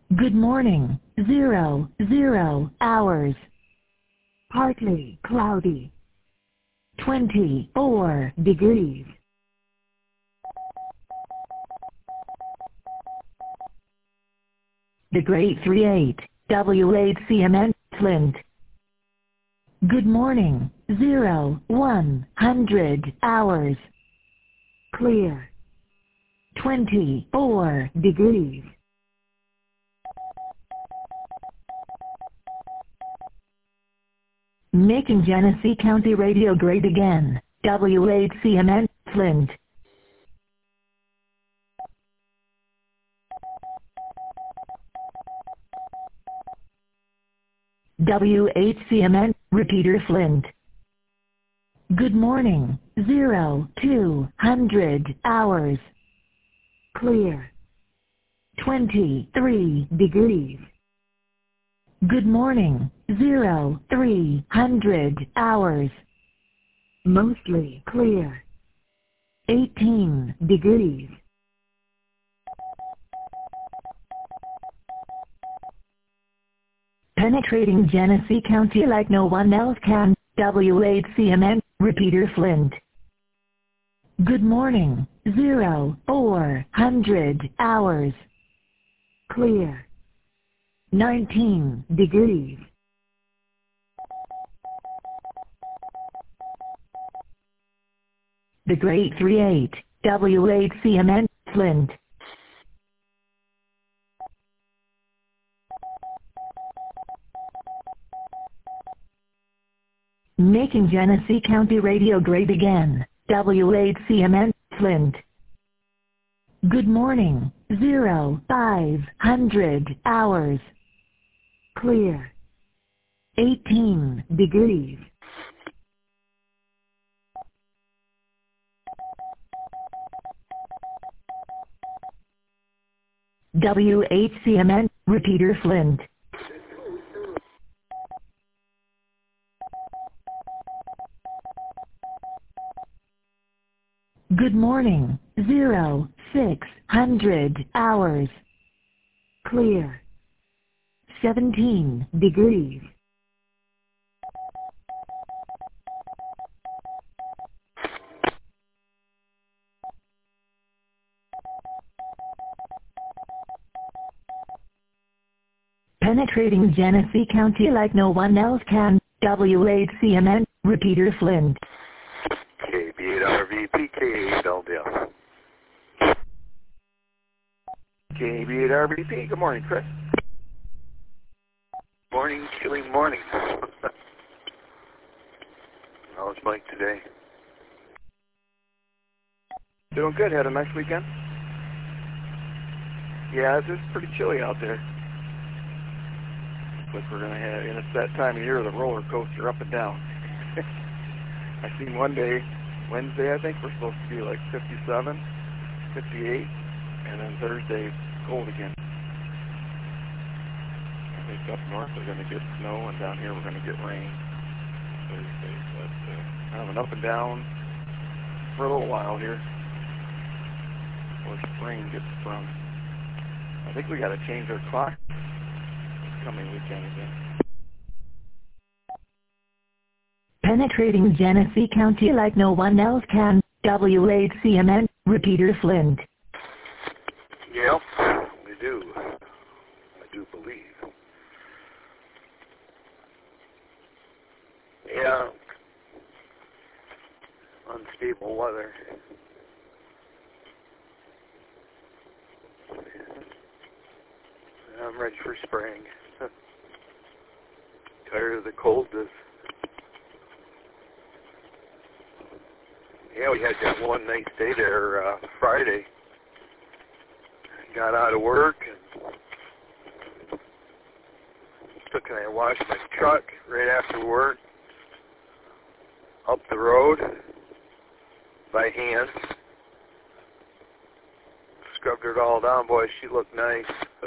Good morning, 00 hours. Partly cloudy. 24 degrees. The Great 38, WHCMN, Flint. Good morning, 100 hours. Clear. 24 degrees. Making Genesee County Radio great again, WHCMN, Flint. WHCMN, Repeater Flint. Good morning, 200 hours. Clear. 23 degrees. Good morning, 300 hours. Mostly clear. 18 degrees. Penetrating Genesee County like no one else can, WHCMN, Repeater Flint. Good morning, 400 hours. Clear. 19 degrees. The Great 38, WHCMN, Flint. Making Genesee County Radio great again, WHCMN, Flint. Good morning, 500 hours. Clear. 18 degrees. WHCMN, Repeater Flint. Good morning, 600 hours. Clear. 17 degrees. Penetrating Genesee County like no one else can, WHCMN, Repeater Flint. KB8RVP, K8LDL. KB8RVP, good morning, Chris. Morning, chilly morning. How's Mike today? Doing good, had a nice weekend? Yeah, it's pretty chilly out there. But we're going to have, and it's that time of year, the roller coaster up and down. I seen one day, Wednesday, I think, we're supposed to be like 57, 58, and then Thursday, cold again. I think up north we're going to get snow, and down here we're going to get rain Thursday. But kind of an up and down for a little while here before spring gets sprung. I think we got to change our clock this coming weekend again. Penetrating Genesee County like no one else can, WHCMN, Repeater Flint. Yeah, we do. I do believe. Yeah. Unstable weather. I'm ready for spring. Tired of the coldness. Yeah, we had that one nice day there Friday. Got out of work and I washed my truck right after work up the road by hand. Scrubbed it all down, boy. She looked nice.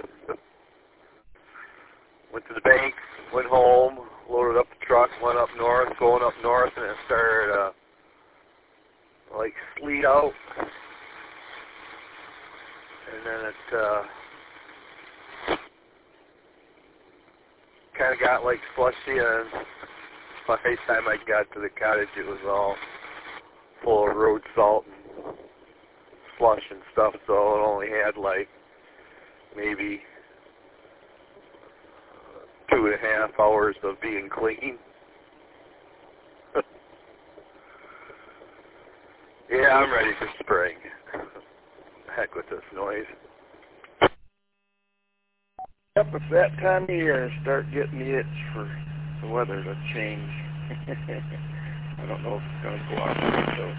Went to the bank, went home, loaded up the truck, went up north, going up north, and it started like sleet out, and then it kind of got like slushy, and by the time I got to the cottage, it was all full of road salt and slush and stuff, so it only had like maybe 2.5 hours of being clean. Yeah, I'm ready for spring. Heck with this noise. Yep, it's that time of year. Start getting the itch for the weather to change. I don't know if it's going to go out so.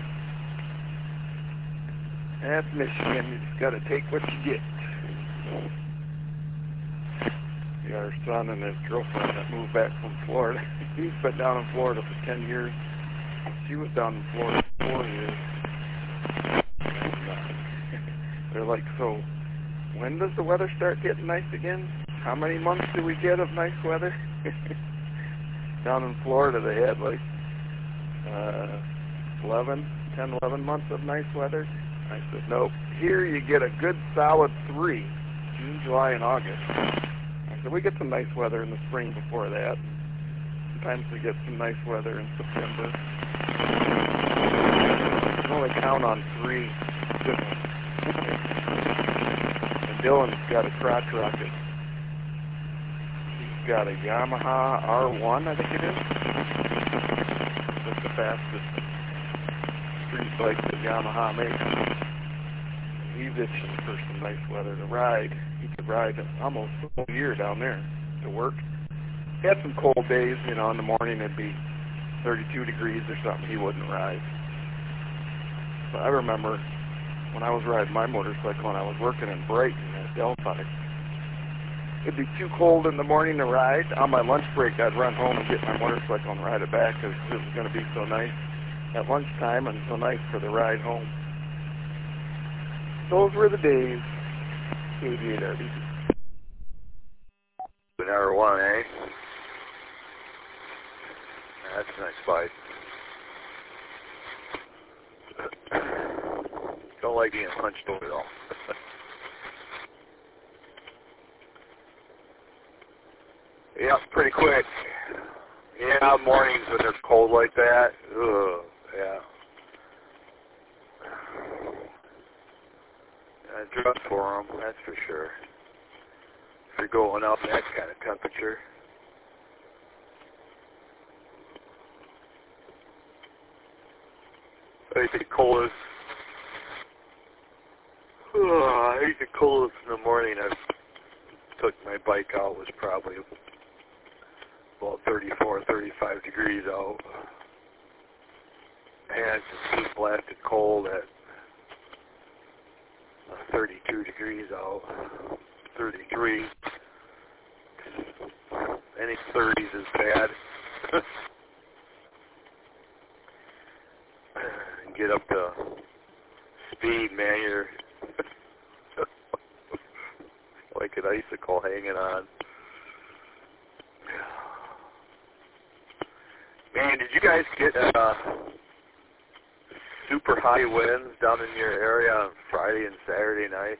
That's Michigan. You just got to take what you get. Yeah, our son and his girlfriend that moved back from Florida. He's been down in Florida for 10 years. She was down in Florida for 4 years. They're like, so when does the weather start getting nice again? How many months do we get of nice weather? Down in Florida they had like 10, 11 months of nice weather. I said, nope. Here you get a good solid 3, June, July, and August. I said, we get some nice weather in the spring before that. Sometimes we get some nice weather in September. You can only count on 3 good ones. And Dylan's got a crotch rocket. He's got a Yamaha R1, I think it is. That's the fastest street bike that Yamaha makes. He's itching for some nice weather to ride. He could ride almost the whole year down there to work. He had some cold days, you know, in the morning it'd be 32 degrees or something. He wouldn't ride. But I remember when I was riding my motorcycle and I was working in Brighton at Delphi, it'd be too cold in the morning to ride. On my lunch break, I'd run home and get my motorcycle and ride it back because it was going to be so nice at lunchtime and so nice for the ride home. Those were the days. 88 RB. An R1, eh? That's a nice bike. Don't like being hunched over at all. Yeah, pretty quick. Yeah, mornings when it's cold like that. Ugh, yeah. I dress for them, that's for sure. If you're going up in that kind of temperature. I think the coldest in the morning I took my bike out was probably about 34, 35 degrees out. I had some heat blasted cold at 32 degrees out, 33. Any 30s is bad. Get up to speed, man, you're like an icicle hanging on. Man, did you guys get super high winds down in your area on Friday and Saturday night?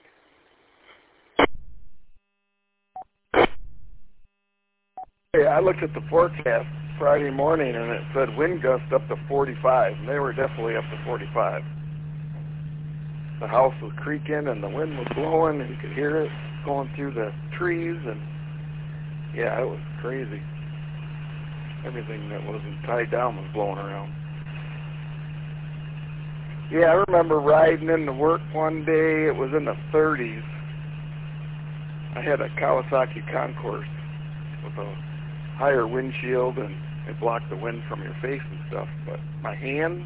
Yeah, I looked at the forecast Friday morning and it said wind gusts up to 45, and they were definitely up to 45. The house was creaking and the wind was blowing and you could hear it going through the trees, and yeah, it was crazy. Everything that wasn't tied down was blowing around. Yeah, I remember riding into work one day. It was in the 30s. I had a Kawasaki Concourse with a higher windshield, and it blocked the wind from your face and stuff. But my hands,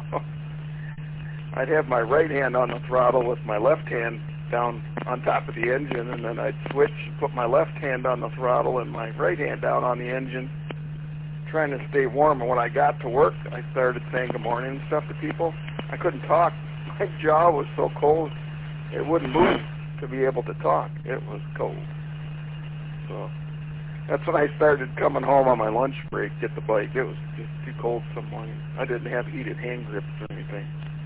I'd have my right hand on the throttle with my left hand down on top of the engine, and then I'd switch and put my left hand on the throttle and my right hand down on the engine, trying to stay warm. And when I got to work, I started saying good morning and stuff to people. I couldn't talk. My jaw was so cold, it wouldn't move to be able to talk. It was cold. So that's when I started coming home on my lunch break, get the bike. It was just too cold some morning. I didn't have heated hand grips or anything.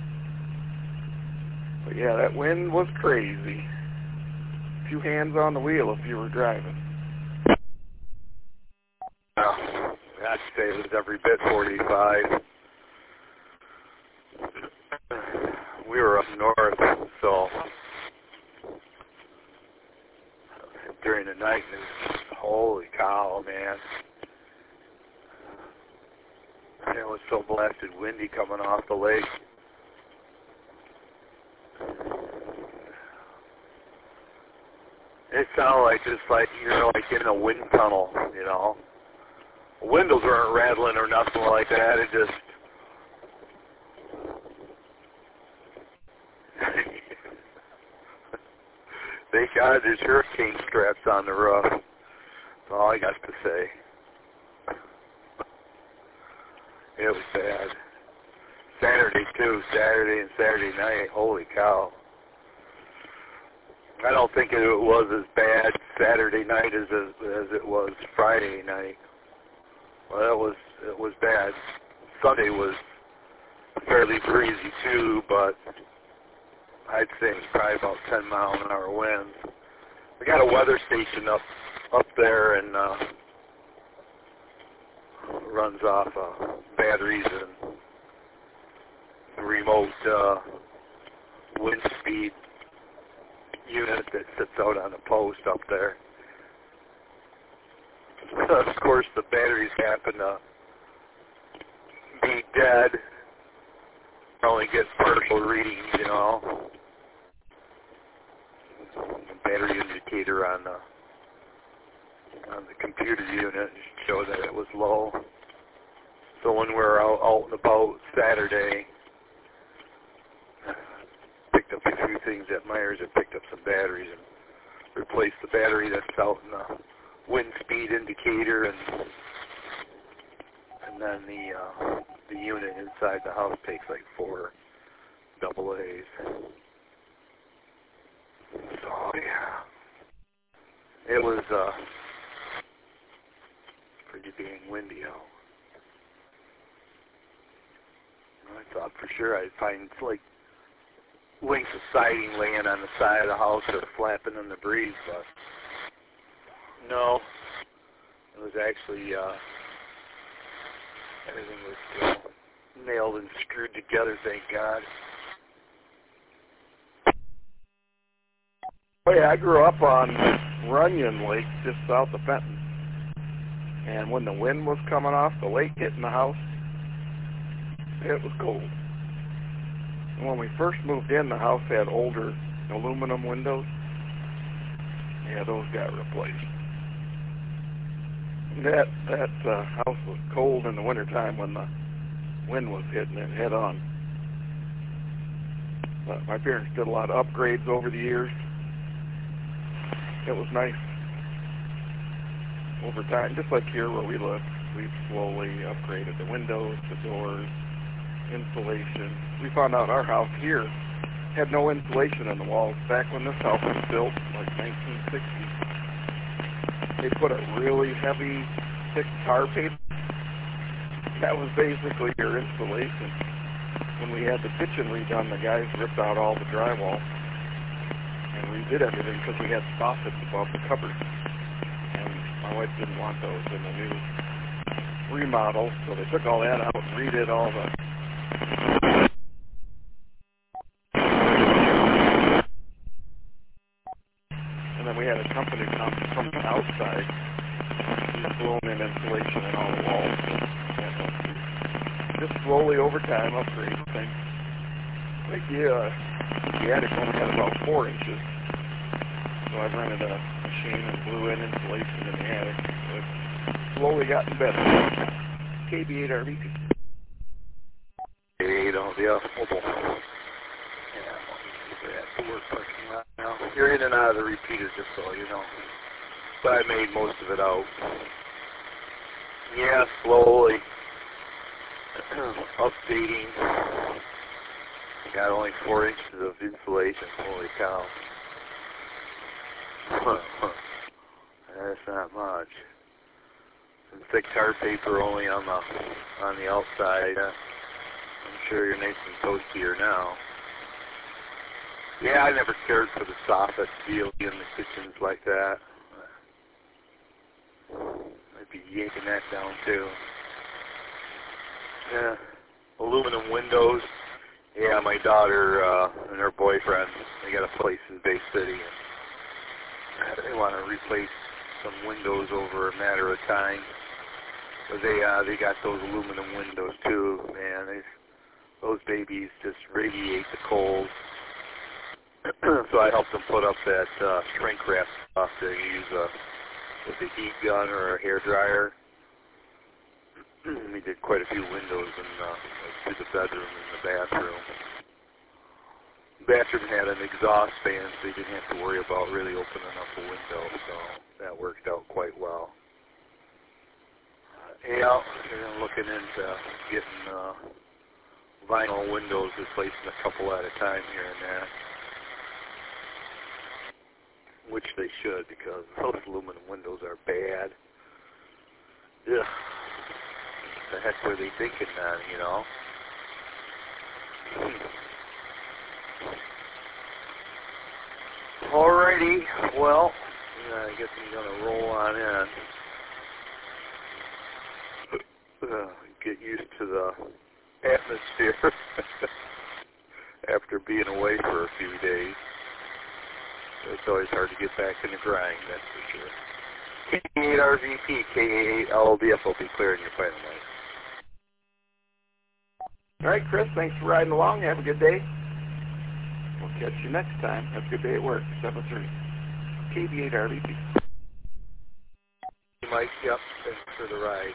But yeah, that wind was crazy. 2 hands on the wheel if you were driving. I'd say it was every bit 45. We were up north, so during the night, it was just, holy cow, man. And it was so blasted windy coming off the lake. It sounded like just like you're like in a wind tunnel, you know. Windows weren't rattling or nothing like that. It just thank God there's hurricane straps on the roof. That's all I got to say. It was bad. Saturday too. Saturday and Saturday night. Holy cow. I don't think it was as bad Saturday night as it was Friday night. Well, it was bad. Sunday was fairly breezy too, but I'd say it was probably about 10 mile an hour winds. We got a weather station up there, and runs off batteries and remote wind speed unit that sits out on a post up there. Of course, the batteries happen to be dead. Only get partial readings, you know. The battery indicator on the computer unit showed that it was low. So when we were out and about Saturday, picked up a few things at Myers and picked up some batteries and replaced the battery that's out in the wind speed indicator, and then the unit inside the house takes like 4 AA's. So yeah, it was pretty dang windy out. I thought for sure I'd find like lengths of siding laying on the side of the house or flapping in the breeze, but no, it was actually everything was nailed and screwed together, thank God. Oh yeah, I grew up on Runyon Lake, just south of Fenton. And when the wind was coming off the lake hitting the house, it was cold. And when we first moved in, the house had older aluminum windows. Yeah, those got replaced. That house was cold in the wintertime when the wind was hitting it head on. But my parents did a lot of upgrades over the years. It was nice. Over time, just like here where we live, we've slowly upgraded the windows, the doors, insulation. We found out our house here had no insulation in the walls. Back when this house was built, like 1960, they put a really heavy, thick tar paper. That was basically your insulation. When we had the kitchen redone, the guys ripped out all the drywall and redid everything because we had soffits above the cupboards. And my wife didn't want those in the new remodel, so they took all that out and redid all the and then we had a company come from the outside. Just blown in insulation in all the walls. Just slowly over time upgrade things. Like the attic only had about 4 inches. So I rented a machine and blew in insulation in the attic. So it's slowly gotten better. KB8 RVP. Yeah, mobile. Yeah, we're at the work parking lot now. You're in and out of the repeater, just so you know. But I made most of it out. Yeah, slowly. Updating. Got only 4 inches of insulation. Holy cow. That's not much. Some thick tar paper only on the outside. I'm sure you're nice and toastier now. Yeah, I never cared for the soffit deal in the kitchens like that. I'd be yanking that down too. Yeah. Aluminum windows. Yeah, my daughter and her boyfriend, they got a place in Bay City, and they want to replace some windows over a matter of time. But they got those aluminum windows too, man. Those babies just radiate the cold. So I helped them put up that shrink wrap stuff that you use with a heat gun or a hair dryer. We did quite a few windows to the bedroom and the bathroom. The bathroom had an exhaust fan, so you didn't have to worry about really opening up a window, so that worked out quite well. Yeah, we're looking into getting vinyl windows, replacing a couple at a time here and there. Which they should, because those aluminum windows are bad. Ugh. What the heck were they thinking on, you know? Alrighty, well, I guess I'm going to roll on in. Get used to the atmosphere after being away for a few days. It's always hard to get back in the grind, that's for sure. K8RVP, K88LDF will be clearing your final line. All right, Chris, thanks for riding along. Have a good day. We'll catch you next time. Have a good day at work. 7-3. KB8RVP. Mike, yep, thanks for the ride.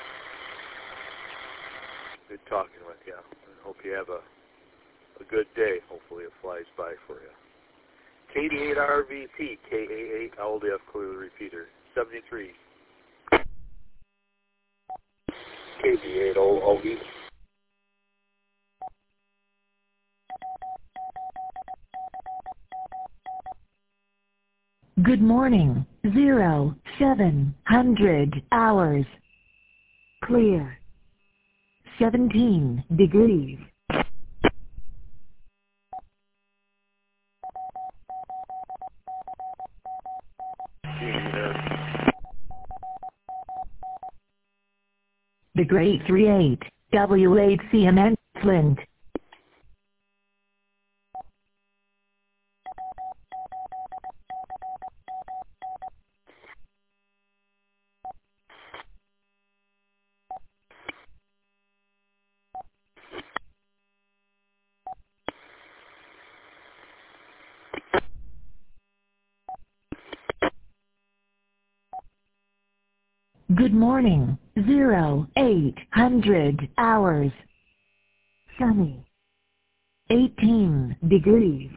Good talking with you. I hope you have a good day. Hopefully it flies by for you. KD8RVP, K88LDF, clear the repeater. 73. KB8OV. Good morning. 0700 hours. Clear. 17 degrees. The Great 38, W8CMN, Flint. Good morning. 0800 hours. Sunny. 18 degrees.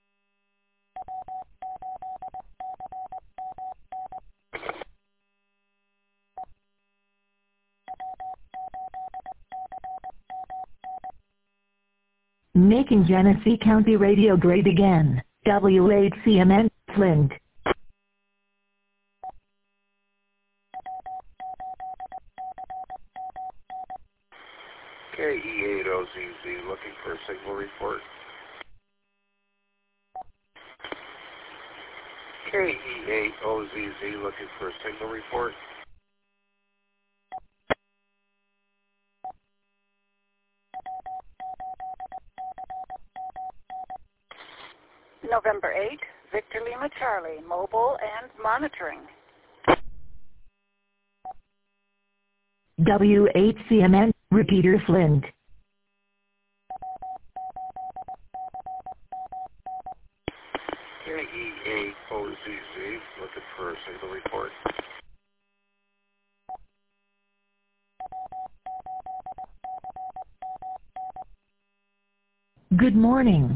Making Genesee County radio great again. W8CMN, Flint. KE8OZZ, looking for a signal report. KE8OZZ, looking for a signal report. November 8, Victor Lima Charlie, mobile and monitoring. W8CMN, repeater Flint. KE8OZZ, looking for a signal report. Good morning.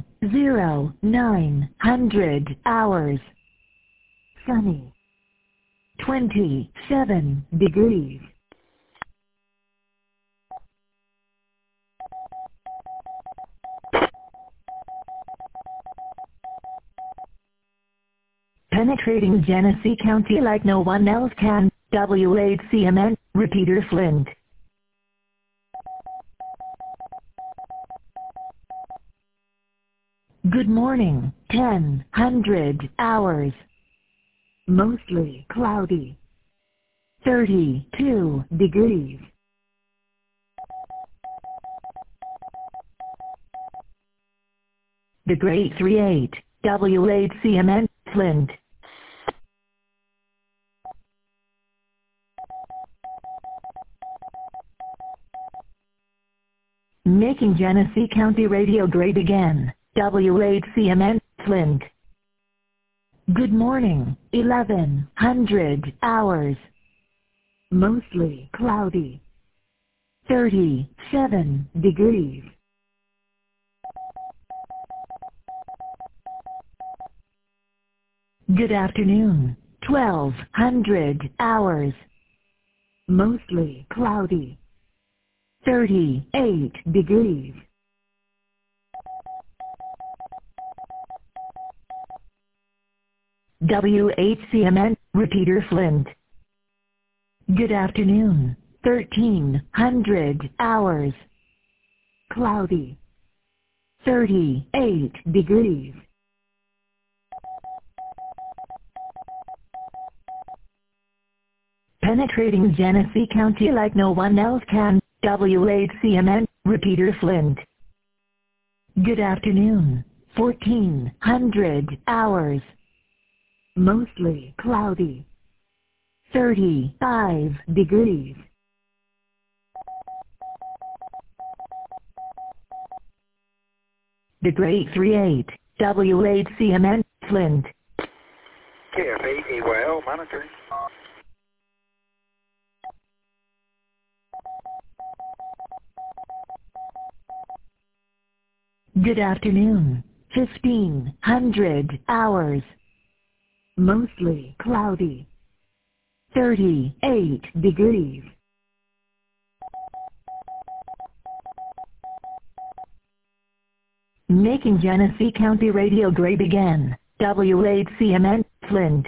0900 hours. Sunny. 27 degrees. Penetrating Genesee County like no one else can. W8CMN, repeater Flint. Good morning. 1000 hours. Mostly cloudy. 32 degrees. The Great 38, W8CMN, Flint. Making Genesee County Radio great again, W8CMN, Flint. Good morning, 1100 hours. Mostly cloudy. 37 degrees. Good afternoon, 1200 hours. Mostly cloudy. 38 degrees. WHCMN, Repeater Flint. Good afternoon, 1300 hours. Cloudy. 38 degrees. Penetrating Genesee County like no one else can, WHCMN, Repeater Flint. Good afternoon, 1400 hours. Mostly cloudy. 35 degrees. The Great 38, WHCMN, Flint. KF8 AYL monitoring. Good afternoon, 1500 hours. Mostly cloudy. 38 degrees. Making Genesee County Radio great again, WHCMN, Flint.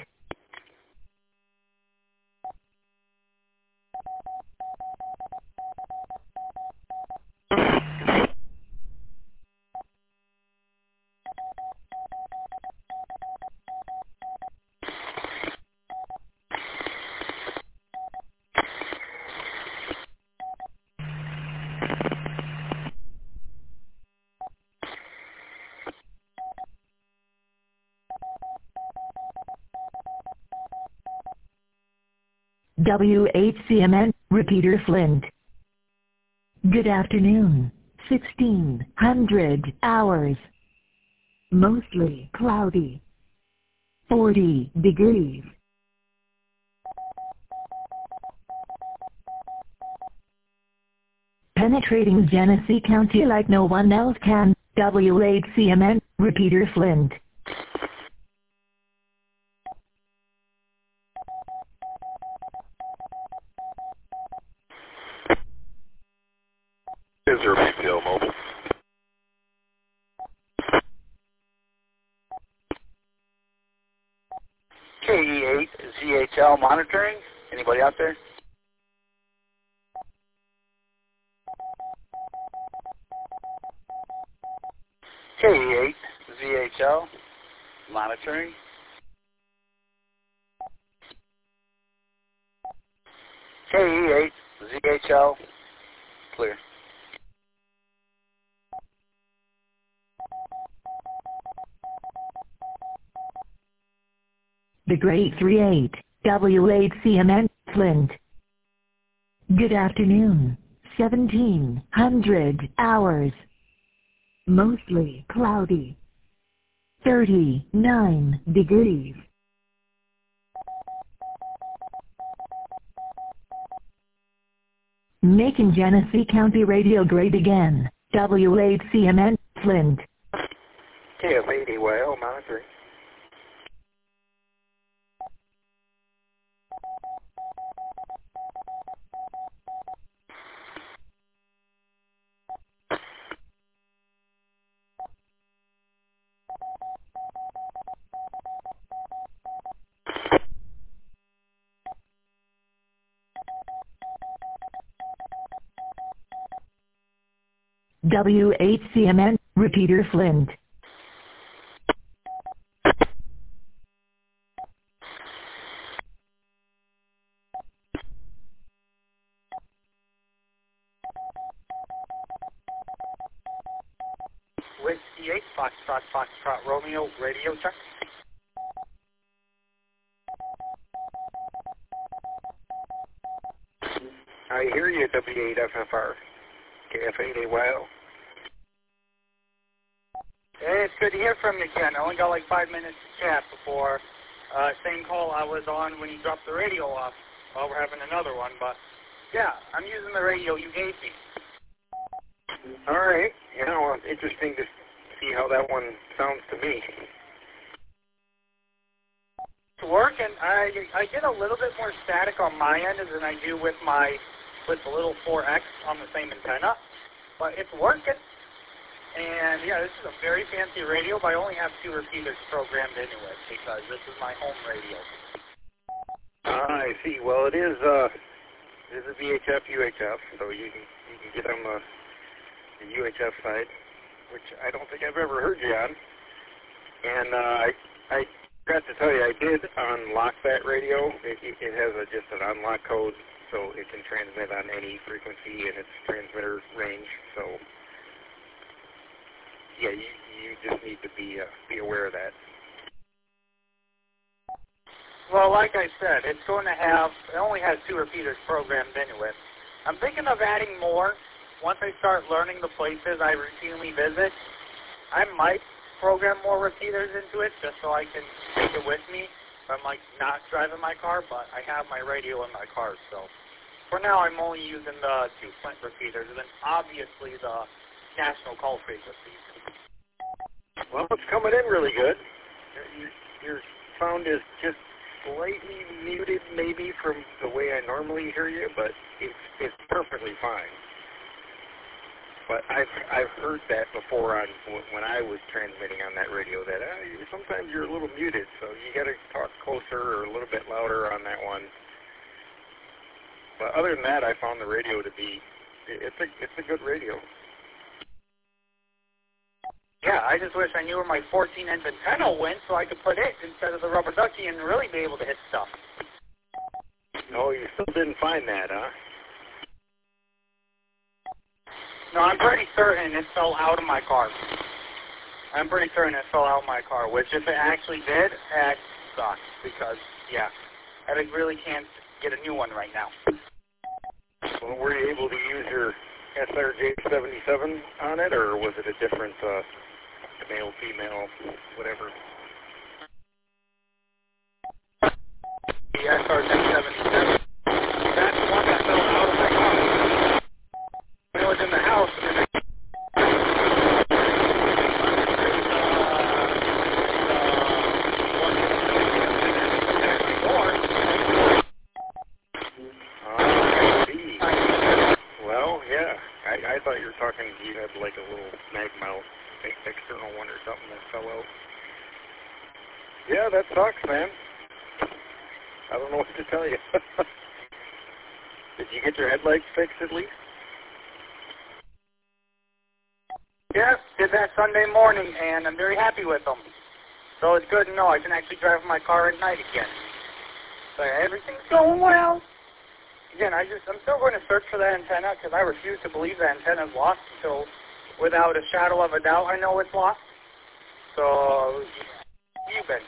WHCMN, Repeater Flint. Good afternoon, 1600 hours. Mostly cloudy. 40 degrees. Penetrating Genesee County like no one else can, WHCMN, Repeater Flint. Is there retail mobile? KE8 ZHL monitoring. Anybody out there? KE8 ZHL monitoring. KE8 ZHL clear. The Great 38, WHCMN, Flint. Good afternoon, 1700 hours. Mostly cloudy. 39 degrees. Making Genesee County Radio great again, WHCMN, Flint. KF8 AYL monitoring. WHCMN, Repeater Flint. Whiskey 38, Foxtrot, Romeo, radio check. I hear you, W8FFR, KF8AYO. Hey, it's good to hear from you again. I only got like 5 minutes to chat before same call I was on when you dropped the radio off. Well, we're having another one, but yeah, I'm using the radio you gave me. All right. You know, it's interesting to see how that one sounds to me. It's working. I get a little bit more static on my end than I do with the little 4X on the same antenna, but it's working. And yeah, this is a very fancy radio, but I only have 2 repeaters programmed anyway because this is my home radio. I see. Well, it is a VHF UHF, so you can get on the UHF side, which I don't think I've ever heard you on. And I forgot to tell you, I did unlock that radio. It has just an unlock code, so it can transmit on any frequency in its transmitter range. So yeah, you just need to be aware of that. Well, like I said, it only has 2 repeaters programmed anyway. I'm thinking of adding more. Once I start learning the places I routinely visit, I might program more repeaters into it just so I can take it with me. I'm like not driving my car, but I have my radio in my car. So for now, I'm only using the 2 Flint repeaters, and then obviously the national call frequencies. Well, it's coming in really good. Your sound is just slightly muted maybe from the way I normally hear you, but it's perfectly fine. But I've heard that before when I was transmitting on that radio that sometimes you're a little muted, so you got to talk closer or a little bit louder on that one. But other than that, I found the radio to be it's a good radio. Yeah, I just wish I knew where my 14-inch antenna went so I could put it instead of the rubber ducky and really be able to hit stuff. Oh, you still didn't find that, huh? No, I'm pretty certain it fell out of my car. Which if it actually did, that sucks because, yeah, I really can't get a new one right now. Well, were you able to use your SRJ77 on it, or was it a different male, female, whatever? The SRJ77. That's the one that fell out of my car. When I was in the house, I thought you were talking, you had like a little mag mount external one or something that fell out. Yeah, that sucks, man. I don't know what to tell you. Did you get your headlights fixed at least? Yeah, did that Sunday morning, and I'm very happy with them. So it's good to know I can actually drive my car at night again. So everything's going well. Again, I'm still going to search for that antenna because I refuse to believe that antenna's lost until, without a shadow of a doubt, I know it's lost. So, you've been.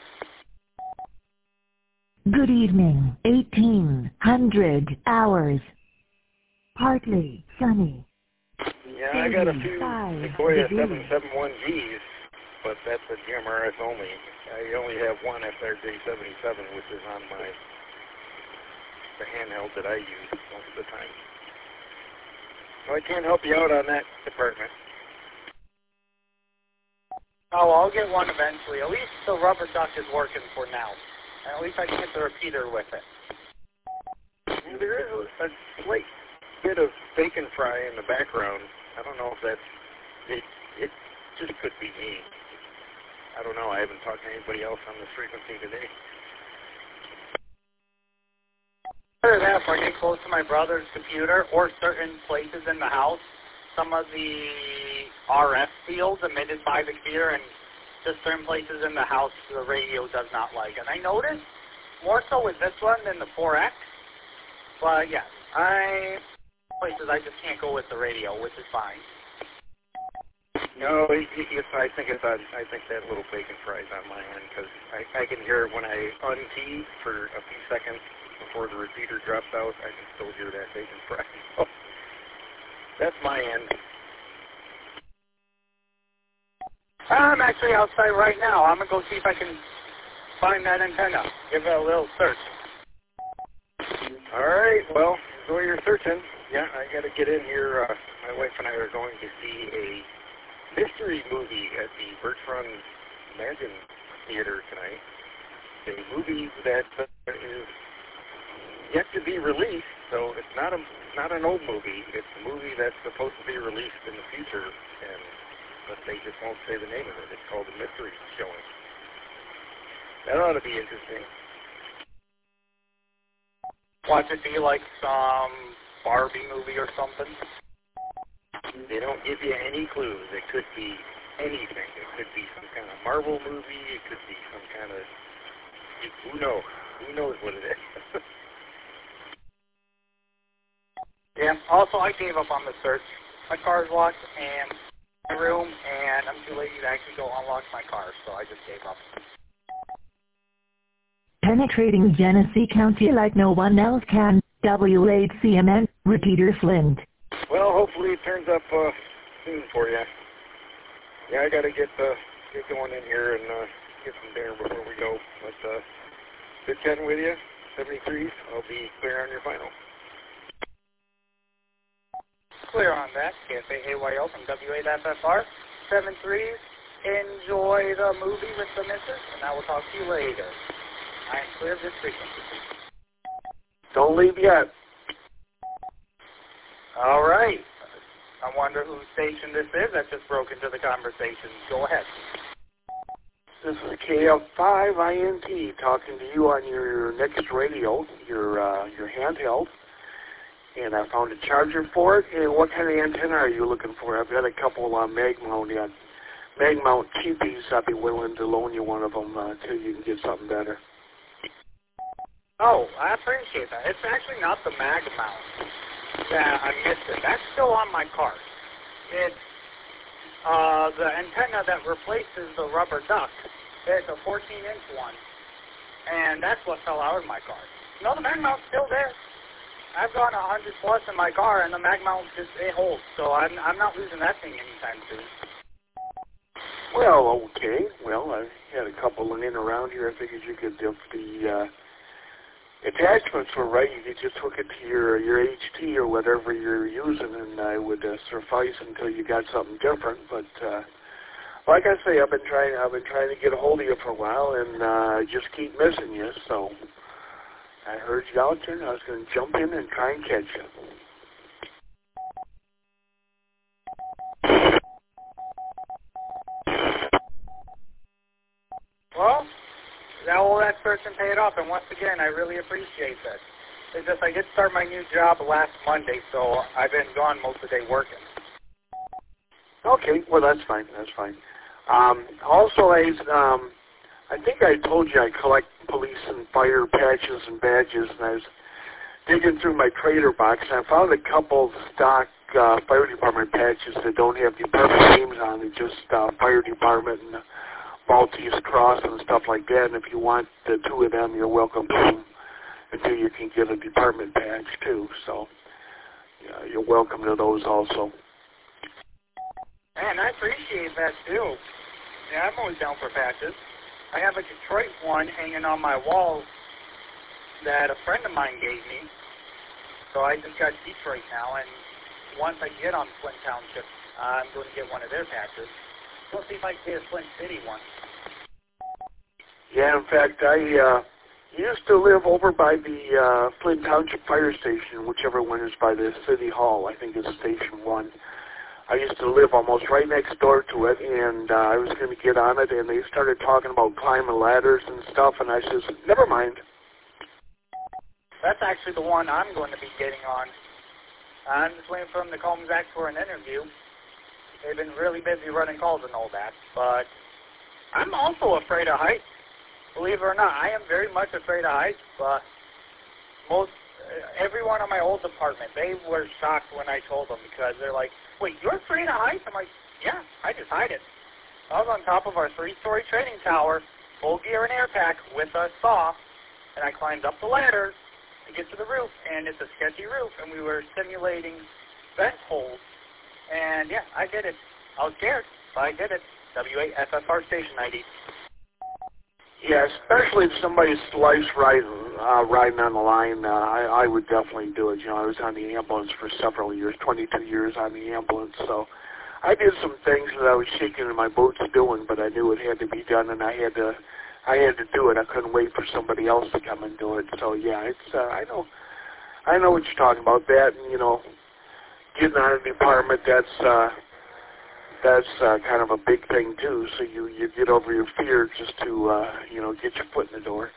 Good evening. 1800 hours. Partly sunny. Yeah, I got a few Nicoya 771Gs, but that's a GMRS only. I only have one SRJ77, which is on the handheld that I use most of the time. So I can't help you out on that department. Oh, I'll get one eventually. At least the rubber duck is working for now. And at least I can get the repeater with it. There is a slight bit of bacon fry in the background. I don't know if that's... It just could be me. I don't know. I haven't talked to anybody else on this frequency today. Either that, if I get close to my brother's computer or certain places in the house, some of the RF fields emitted by the computer and just certain places in the house the radio does not like. And I noticed more so with this one than the 4X. But yeah, places I just can't go with the radio, which is fine. No, I think that little bacon fry's on my end because I can hear it when I unkey for a few seconds before the repeater drops out. I can still hear that bacon fry. So that's my end. I'm actually outside right now. I'm going to go see if I can find that antenna. Give it a little search. All right, well, enjoy your searching. Yeah, I got to get in here. My wife and I are going to see a mystery movie at the Bertrand Imagine Theater tonight. A movie that is yet to be released, so it's not an old movie. It's a movie that's supposed to be released in the future, but they just won't say the name of it. It's called a mystery showing. That ought to be interesting. Watch it be like some Barbie movie or something? They don't give you any clues. It could be anything. It could be some kind of Marvel movie. It could be some kind of... Who knows? Who knows what it is? Yeah, also I gave up on the search. My car's locked and my room, and I'm too lazy to actually go unlock my car, so I just gave up. Penetrating Genesee County like no one else can. W8CMN, Repeater Flint. Well, hopefully it turns up soon for you. Yeah, I got to get going in here and get some dinner before we go. But good chatting with you. 73s. I'll be clear on your final. Clear on that. KFAAYO from W8FFR. 73s. Enjoy the movie with the missus, and I will talk to you later. I am clear of this frequency. Don't leave yet. All right. I wonder whose station this is that just broke into the conversation. Go ahead. This is KF5INT talking to you on your next radio, your handheld. And I found a charger for it. And what kind of antenna are you looking for? I've got a couple mag mount cheapies. I'd be willing to loan you one of them until you can get something better. Oh, I appreciate that. It's actually not the mag mount. Yeah, I missed it. That's still on my car. It's the antenna that replaces the rubber duck. It's a 14-inch one, and that's what fell out of my car. No, the mag mount's still there. I've gone 100 plus in my car, and the mag mount it holds. So I'm not losing that thing anytime soon. Well, okay. Well, I had a couple laying around here. I figured you could, if the attachments were right, you could just hook it to your HT or whatever you're using, and I would suffice until you got something different. But like I say, I've been trying to get a hold of you for a while, and I just keep missing you. So I heard you out there, and I was going to jump in and try and catch you. Well, all that search and paid off, and once again, I really appreciate that. It's just I did start my new job last Monday, so I've been gone most of the day working. Okay, well, that's fine. That's fine. Also, I think I told you I collect police and fire patches and badges, and I was digging through my trader box, and I found a couple stock fire department patches that don't have department names on it, just fire department and Maltese Cross and stuff like that. And if you want the two of them, you're welcome to them until you can get a department badge too. So you're welcome to those also. Man, I appreciate that too. Yeah, I'm always down for patches. I have a Detroit one hanging on my wall that a friend of mine gave me. So I just got Detroit now, and once I get on Flint Township, I'm going to get one of their patches. We'll see if I can get a Flint City one. Yeah, in fact, I used to live over by the Flint Township Fire Station, whichever one is by the City Hall. I think it's Station 1. I used to live almost right next door to it, and I was going to get on it, and they started talking about climbing ladders and stuff, and I says, never mind. That's actually the one I'm going to be getting on. I'm just waiting for them to call me back for an interview. They've been really busy running calls and all that, but I'm also afraid of heights. Believe it or not, I am very much afraid of heights, but everyone on my old department, they were shocked when I told them because they're like, wait, you're afraid of heights? I'm like, Yeah, I decided. I was on top of our 3-story training tower, full gear and air pack with a saw, and I climbed up the ladder to get to the roof, and it's a sketchy roof, and we were simulating vent holes. And yeah, I did it. I was scared, but I did it. W8FFR station ID. Yeah, especially if somebody's life's riding on the line, I would definitely do it. You know, I was on the ambulance for several years, 22 years on the ambulance, so I did some things that I was shaking in my boots doing, but I knew it had to be done, and I had to do it. I couldn't wait for somebody else to come and do it. So yeah, it's I know what you're talking about. That, and, you know, getting out of the department, that's kind of a big thing too. So you get over your fear just to you know, get your foot in the door.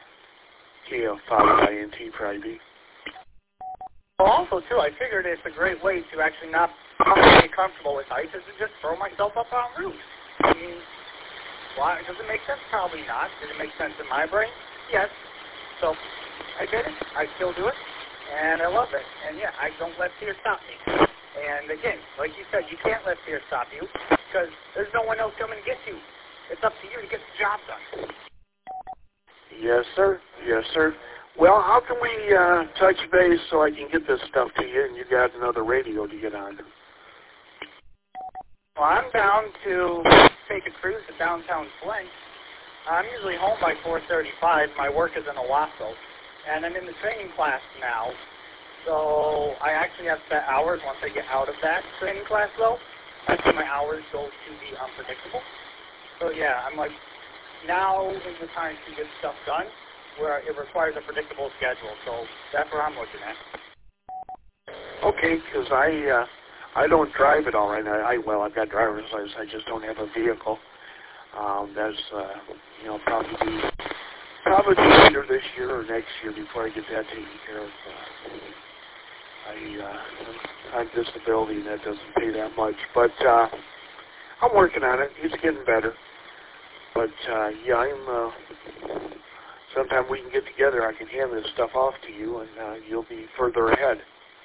KF5INT Friday. Well, also too, I figured it's a great way to actually not get comfortable with heights is to just throw myself up on roofs. I mean, why? Does it make sense? Probably not. Does it make sense in my brain? Yes. So I did it. I still do it, and I love it. And yeah, I don't let fear stop me. And again, like you said, you can't let fear stop you because there's no one else coming to get you. It's up to you to get the job done. Yes, sir. Yes, sir. Well, how can we touch base so I can get this stuff to you and you got another radio to get on? Well, I'm down to take a cruise to downtown Flint. I'm usually home by 4:35. My work is in Owasso, and I'm in the training class now. So I actually have set hours once I get out of that training class, though. That's when my hours go to be unpredictable. So yeah, I'm like, now is the time to get stuff done where it requires a predictable schedule. So that's where I'm looking at. Okay, because I don't drive at all right now. Well, I've got driver's license. I just don't have a vehicle. That's you know, probably either this year or next year before I get that taken care of. I'm disability, and that doesn't pay that much. But I'm working on it. It's getting better. But yeah, sometime we can get together. I can hand this stuff off to you, and you'll be further ahead.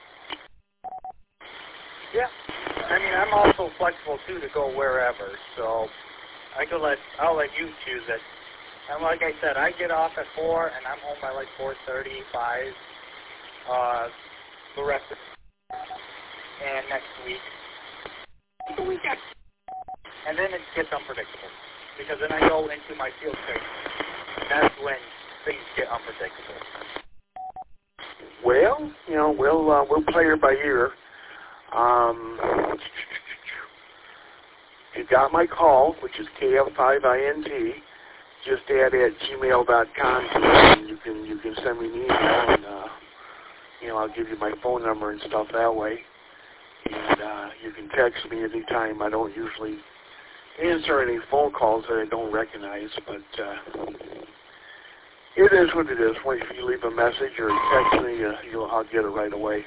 Yeah. I mean, I'm also flexible, too, to go wherever. So I'll let you choose it. And like I said, I get off at 4, and I'm home by like 4:35. The rest of and next week, the weekend. And then it gets unpredictable. Because then I go into my field training. That's when things get unpredictable. Well, you know, we'll play her by ear. You got my call, which is KF5INT. Just add at gmail.com, and you can send me an email, and you know, I'll give you my phone number and stuff that way. And you can text me anytime. I don't usually answer any phone calls that I don't recognize, but it is what it is. If you leave a message or text me, I'll get it right away.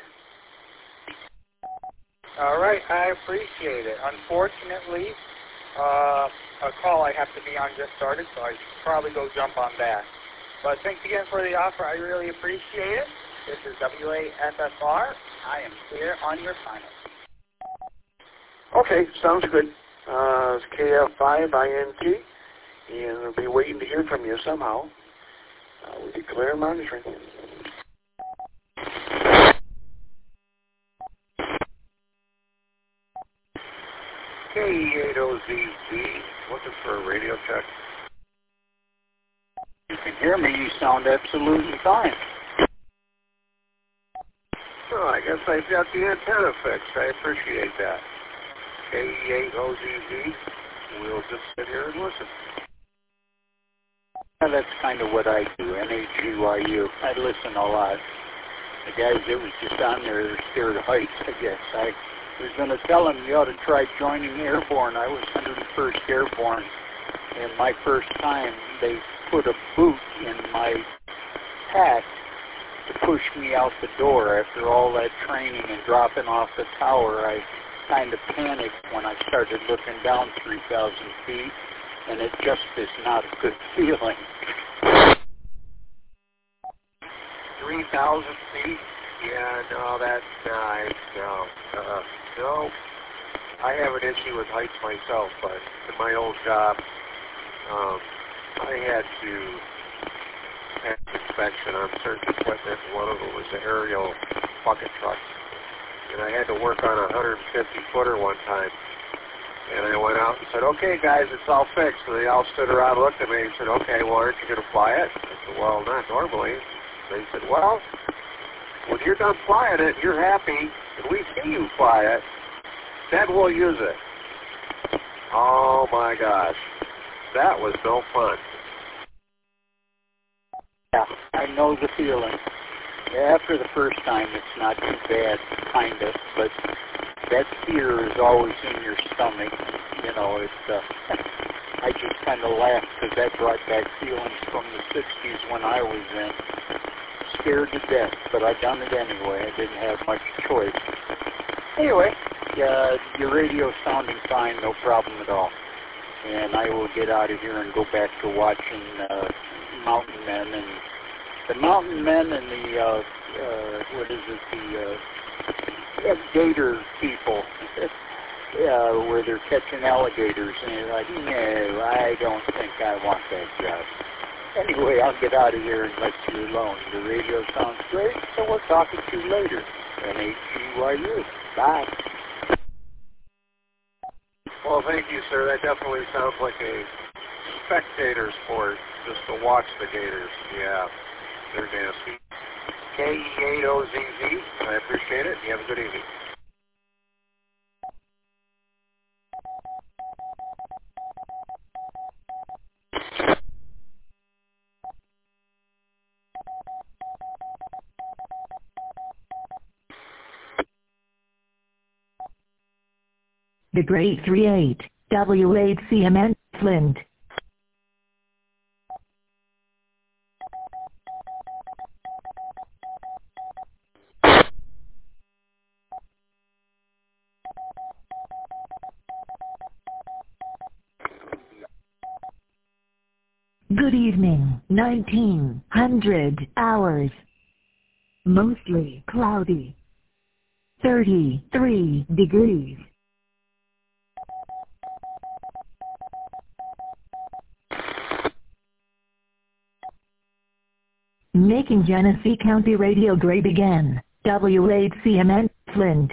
All right, I appreciate it. Unfortunately, a call I have to be on just started, so I should probably go jump on that. But thanks again for the offer. I really appreciate it. This is W8FFR. I am clear on your final. Okay, sounds good. It's KF5INT, and I'll be waiting to hear from you somehow. We declare monitoring. K80ZZ, looking for a radio check. You can hear me. You sound absolutely fine. Oh, I guess I've got the antenna fixed. I appreciate that. K80ZZ, we'll just sit here and listen. Yeah, that's kind of what I do, NHGYU. I listen a lot. The guys that was just on there are scared of heights, I guess. I was going to tell them you ought to try joining Airborne. I was 101st Airborne, and my first time they put a boot in my pack to push me out the door. After all that training and dropping off the tower, I kind of panicked when I started looking down 3,000 feet, and it just is not a good feeling. 3,000 feet? Yeah, no, that's nice. No. I have an issue with heights myself, but in my old job, I had to have inspection on certain equipment. One of them was the aerial bucket trucks, and I had to work on a 150-footer one time. And I went out and said, "Okay, guys, it's all fixed." And they all stood around and looked at me and said, "Okay, well, aren't you going to fly it?" I said, "Well, not normally." They said, "Well, when you're done flying it, you're happy, and we see you fly it, then we'll use it." Oh, my gosh. That was no fun. Yeah, I know the feeling. After the first time, it's not too bad, kind of, but that fear is always in your stomach. You know, it's, I just kind of laughed because that brought back feelings from the 60s when I was in. Scared to death, but I done it anyway. I didn't have much choice. Anyway, your radio's sounding fine, no problem at all. And I will get out of here and go back to watching Mountain Men and the Mountain Men and the gator people. Where they're catching alligators, and you're like, no, I don't think I want that job. Anyway, I'll get out of here and let you alone. The radio sounds great, so we'll talk to you later. NHGYU. Bye. Well, thank you, sir. That definitely sounds like a spectator sport, just to watch the gators. Yeah, they're nasty. KE8OZZ. I appreciate it. You have a good evening. The Great 38, W8CMN, Flint. Good evening, 1900 hours. Mostly cloudy. 33 degrees. Making Genesee County Radio great again. W8CMN, Flint.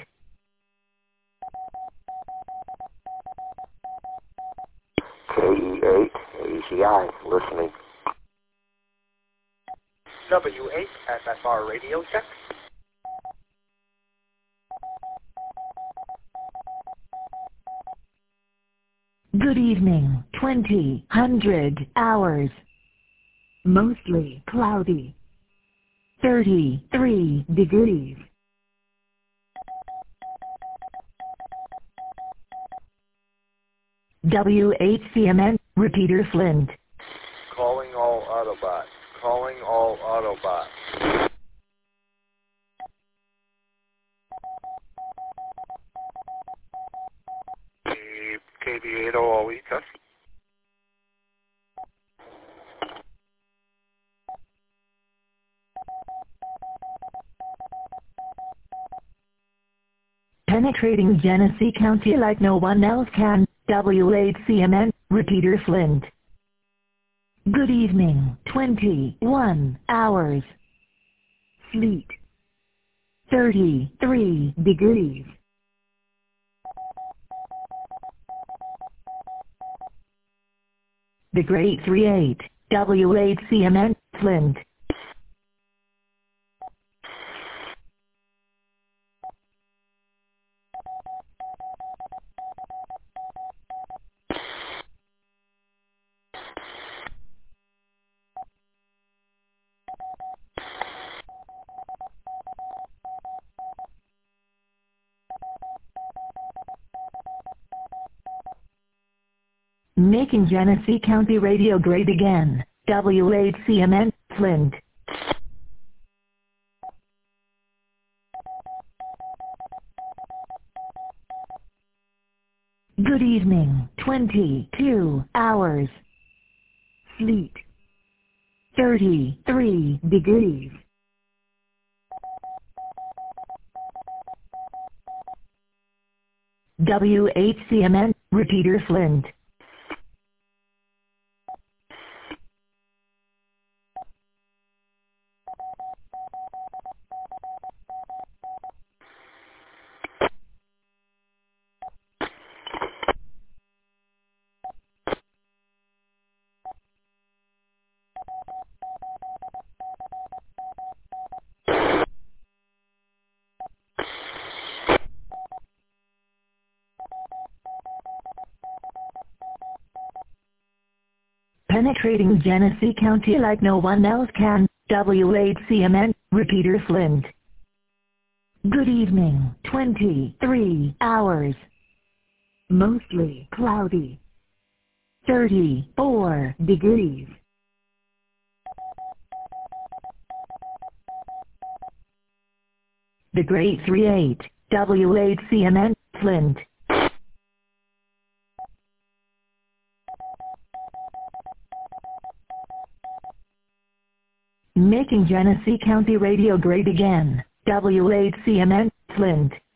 KE8, ACI, listening. W8 SFR radio check. Good evening, 2000 hours. Mostly cloudy. 33 degrees. W8CMN, repeater Flint. Calling all Autobots. Calling all Autobots. KB8 OLE test. Penetrating Genesee County like no one else can. W8CMN, repeater Flint. Good evening, 21 hours. Sleet. 33 degrees. The Great 38, W8CMN, Flint. Making Genesee County Radio great again. W8CMN, Flint. Good evening, 22 hours. Sleet. 33 degrees. WHCMN, repeater Flint. Penetrating Genesee County like no one else can, WHCMN, repeater Flint. Good evening, 23 hours. Mostly cloudy. 34 degrees. The Great 38, WHCMN, Flint. Making Genesee County radio great again, WHCMN, Flint.